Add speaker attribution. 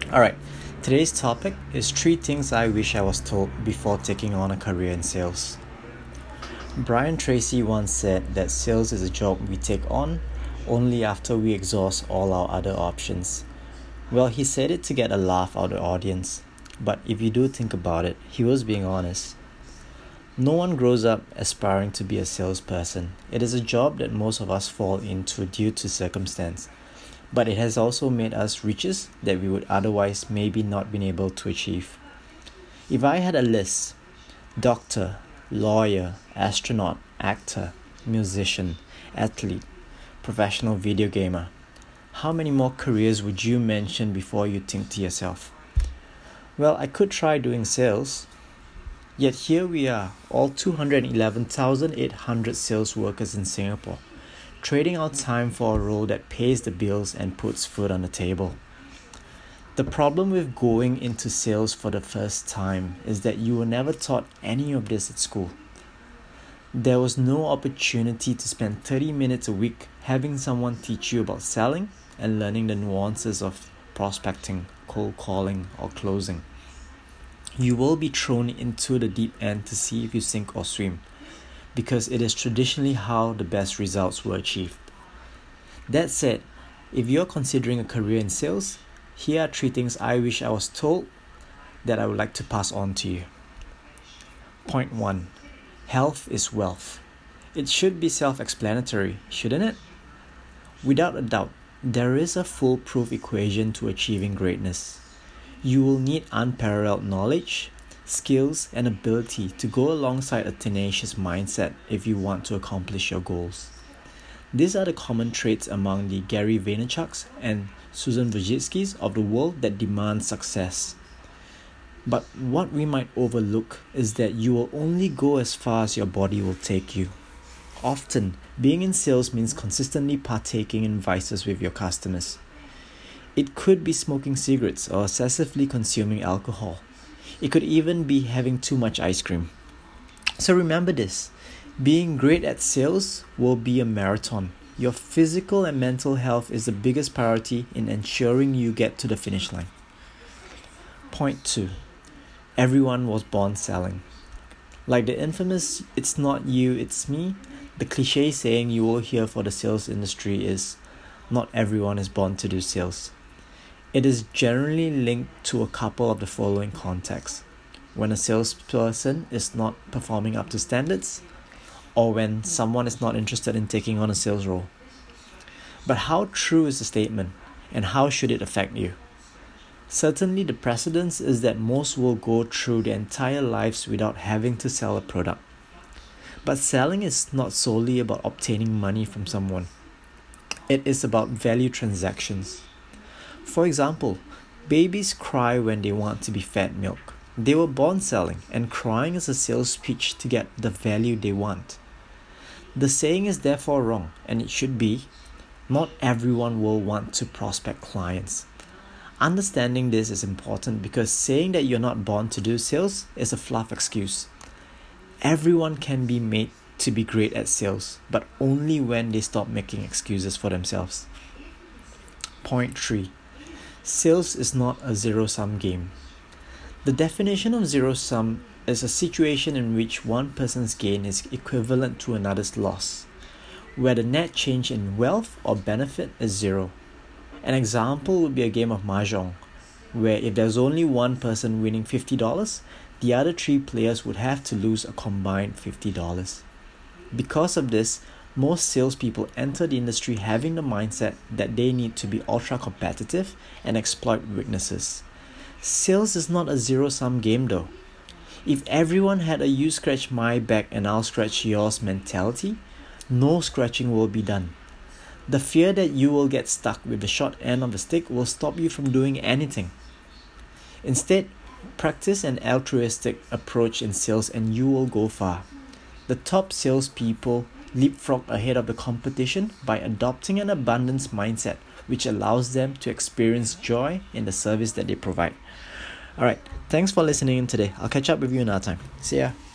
Speaker 1: Alright, today's topic is 3 things I wish I was told before taking on a career in sales. Brian Tracy once said that sales is a job we take on only after we exhaust all our other options. Well, he said it to get a laugh out of the audience, but if you do think about it, he was being honest. No one grows up aspiring to be a salesperson. It is a job that most of us fall into due to circumstance. But it has also made us riches that we would otherwise maybe not been able to achieve. If I had a list, doctor, lawyer, astronaut, actor, musician, athlete, professional video gamer, how many more careers would you mention before you think to yourself, well, I could try doing sales. Yet here we are, all 211,800 sales workers in Singapore, trading our time for a role that pays the bills and puts food on the table. The problem with going into sales for the first time is that you were never taught any of this at school. There was no opportunity to spend 30 minutes a week having someone teach you about selling and learning the nuances of prospecting, cold calling, or closing. You will be thrown into the deep end to see if you sink or swim, because it is traditionally how the best results were achieved. That said, if you're considering a career in sales, here are 3 things I wish I was told that I would like to pass on to you. Point 1. Health is wealth. It should be self-explanatory, shouldn't it? Without a doubt, there is a foolproof equation to achieving greatness. You will need unparalleled knowledge, skills, and ability to go alongside a tenacious mindset if you want to accomplish your goals. These are the common traits among the Gary Vaynerchuks and Susan Wojcicki's of the world that demand success. But what we might overlook is that you will only go as far as your body will take you. Often, being in sales means consistently partaking in vices with your customers. It could be smoking cigarettes or excessively consuming alcohol. It could even be having too much ice cream. So remember this, being great at sales will be a marathon. Your physical and mental health is the biggest priority in ensuring you get to the finish line. Point 2. Everyone was born selling. Like the infamous "it's not you, it's me," the cliche saying you will hear for the sales industry is, not everyone is born to do sales. It is generally linked to a couple of the following contexts: when a salesperson is not performing up to standards, or when someone is not interested in taking on a sales role. But how true is the statement, and how should it affect you? Certainly the precedence is that most will go through their entire lives without having to sell a product. But selling is not solely about obtaining money from someone. It is about value transactions. For example, babies cry when they want to be fed milk. They were born selling, and crying is a sales pitch to get the value they want. The saying is therefore wrong, and it should be, not everyone will want to prospect clients. Understanding this is important because saying that you're not born to do sales is a fluff excuse. Everyone can be made to be great at sales, but only when they stop making excuses for themselves. Point 3. Sales is not a zero-sum game. The definition of zero-sum is a situation in which one person's gain is equivalent to another's loss, where the net change in wealth or benefit is zero. An example would be a game of mahjong, where if there's only one person winning $50, the other 3 players would have to lose a combined $50. Because of this, most salespeople enter the industry having the mindset that they need to be ultra competitive and exploit weaknesses. Sales is not a zero-sum game though. If everyone had a "you scratch my back and I'll scratch yours" mentality, no scratching will be done. The fear that you will get stuck with the short end of the stick will stop you from doing anything. Instead, practice an altruistic approach in sales and you will go far. The top salespeople leapfrog ahead of the competition by adopting an abundance mindset, which allows them to experience joy in the service that they provide. Alright, thanks for listening in today. I'll catch up with you another time. See ya.